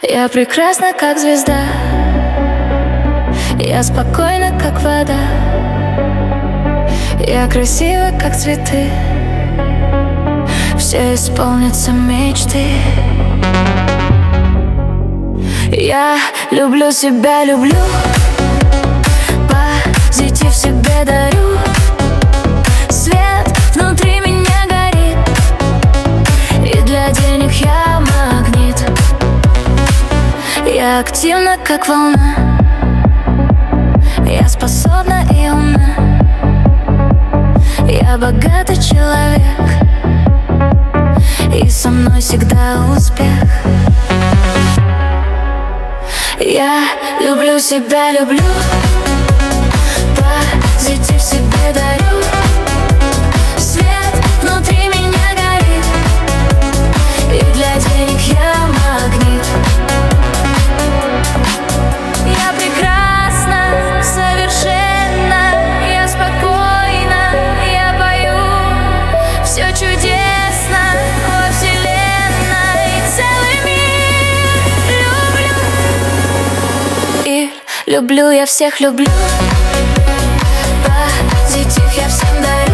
Я прекрасна, как звезда, я спокойна, как вода, я красива, как цветы, все исполнятся мечты. Я люблю себя, люблю, позитив себе дарю. Свет внутри меня горит, и для денег я магнит. Я активна, как волна, я способна и умна, я богатый человек, и со мной всегда успех. Я люблю себя, люблю, позитив себе дарю. Свет внутри меня горит, и для денег я магнит. Я прекрасна, совершенна, я спокойна, я пою. Все чудесно во вселенной, целый мир люблю. И люблю, я всех люблю, позитив я всем дарю.